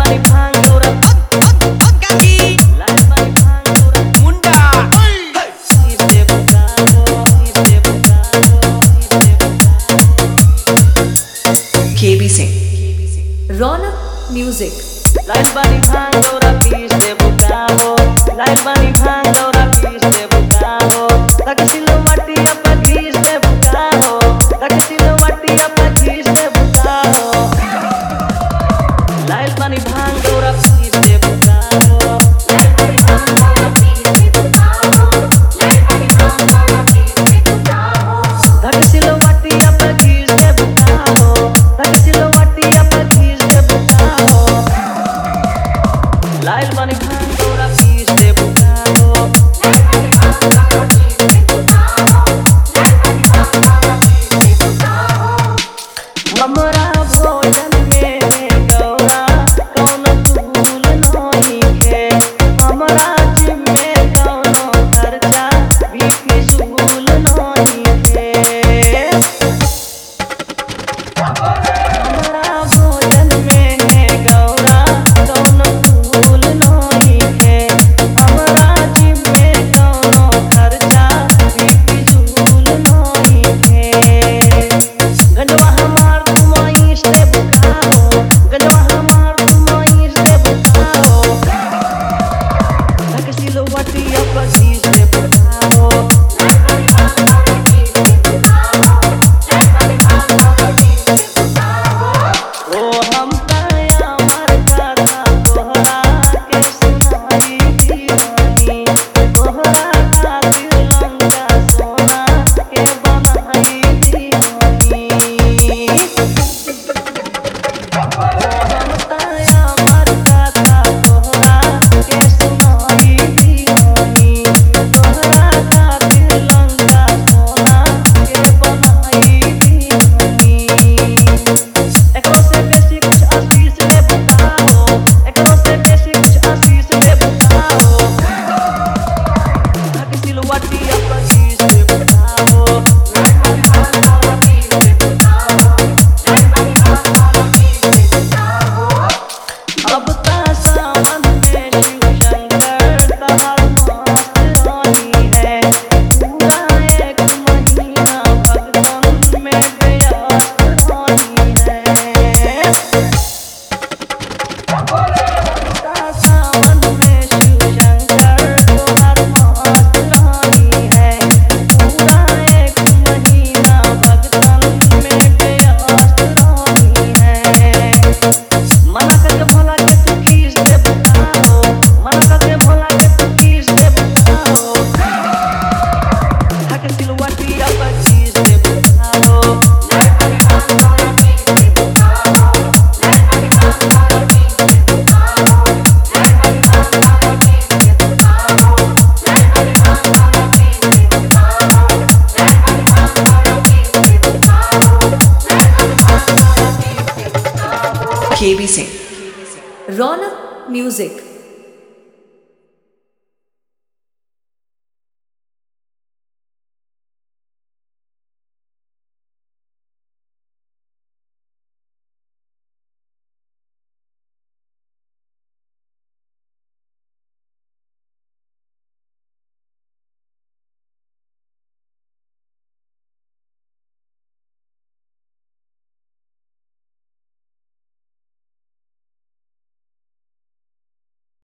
KB Singh, Ronak Music. लाइट बानी भांग दौरा पीस दे बुकाओ, लाइट बानी भांग दौरा पीस दे बुकाओ, तक सिलवटी अपना घीस दे बुकाओ, तक सिलवटी अपना घीस दे बुकाओ। लाइट बानी भांग दौरा पीस दे बुकाओ, लाइट बानी भांग दौरा पीस दे बुकाओ, लाइट बानी भांग दौरा पीस दे बुकाओ, तक सिलवटी अपना घीस दे बुकाओ, तक सिलवटी अपना घीस दे बुकाओ। लाइट बानी भांग दौरा पीस दे बुकाओ, लाइट बानी भांग दौरा पीस दे बुकाओ, लाइट बानी भांग दौरा पीस दे बुकाओ। हमरा भोजन में गौरा कौन तूल नहीं है, हमरा जिम में कौनो खर्चा भी फिजूल नहीं है। हमरा भोजन में गौरा कौन तूल नहीं है, हमरा जिम में कौनो खर्चा भी फिजूल नहीं है। गंजवा हमार तुमाइश दे बुकाओ, गंजवा हमार तुमाइश दे बुकाओ, तक सिलवटी अपना घीस दे बुकाओ। लाइट बानी भांग दौरा पीस दे बुकाओ, लाइट बानी भांग दौरा पीस दे बुकाओ। ओ हम तया मर कथा तोहरा के सुनाई दीवानी, तोहरा खातिर लंका सोना के बनाई दीवानी। हम तया मर कथा तोहरा के सुनाई दीवानी, तोहरा खातिर लंका सोना के बनाई दीवानी। एकरो से बेसी कुछ आशीष दे बुकाओ, एकरो से बेसी कुछ आशीष दे बुकाओ, तक सिलवटी अपना घीस दे बुकाओ। लाइट बानी भांग दौरा पीस दे बुकाओ, लाइट बानी भांग दौरा पीस दे बुकाओ। अब ता सावन में शिव शंकर तहर मस्त रानी है, पूरा एक महीना भगतन में व्यस्त रानी है। सावन में शिव शंकर तोहर मस्त रानी है, पूरा एक महीना भगतन में व्यस्त रानी है। मना करके भोला के तू घीस दे बुकाओ, मना करके भोला के तू घीस दे बुकाओ, तक सिलवटी अपना घीस दे बुकाओ। लाइट बानी भांग दौरा पीस दे बुकाओ, लाइट बानी भांग दौरा पीस दे बुकाओ, लाइट बानी भांग दौरा पीस दे बुकाओ, लाइट बानी भांग दौरा पीस दे बुकाओ, लाइट बानी भांग दौरा पीस दे बुकाओ, लाइट बानी भांग दौरा पीस दे बुकाओ। KB Singh, Ronak Music.